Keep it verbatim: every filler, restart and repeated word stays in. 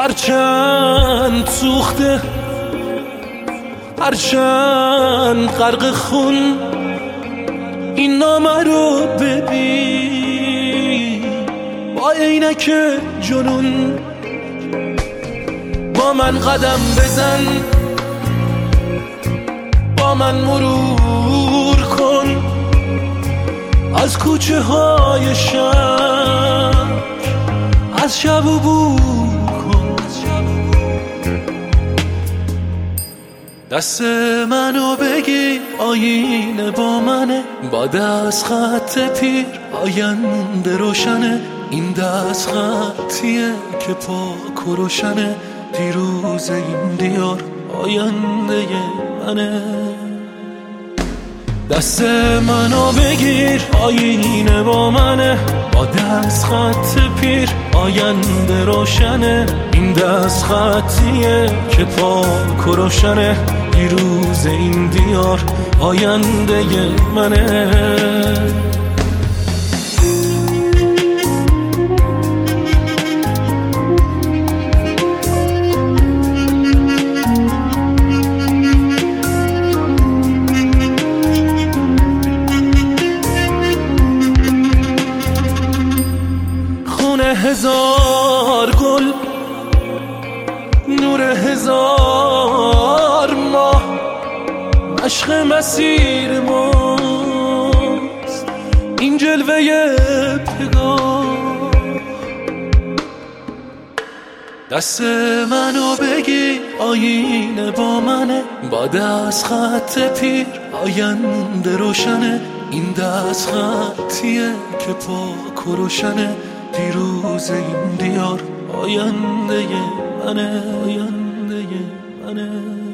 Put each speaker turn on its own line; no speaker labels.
هرچند سوخته، هرچند غرق خون، این نامه رو ببین با عینک جنون. با من قدم بزن، با من مرور کن از کوچه های شهر، از شب عبور کن. دست منو بگی آینه با منه، با دست خط پیر آینده روشنه. این دست خطیه که پاک و روشنه، دیروز این دیار آینده منه. دست منو بگیر آینه با منه، با دست خط پیر آینده روشنه. این دست خطیه که پاک و روشنه، دیروز این دیار آینده منه. هزار گل، نور هزار ماه، عشق مسیر ماست این جلوه پگاه. دست منو بگی آینه با منه، با دست خط پیر آینده روشنه. این دست خطیه که پاک و روشنه، دیروز این دیار آینده منه، آینده منه.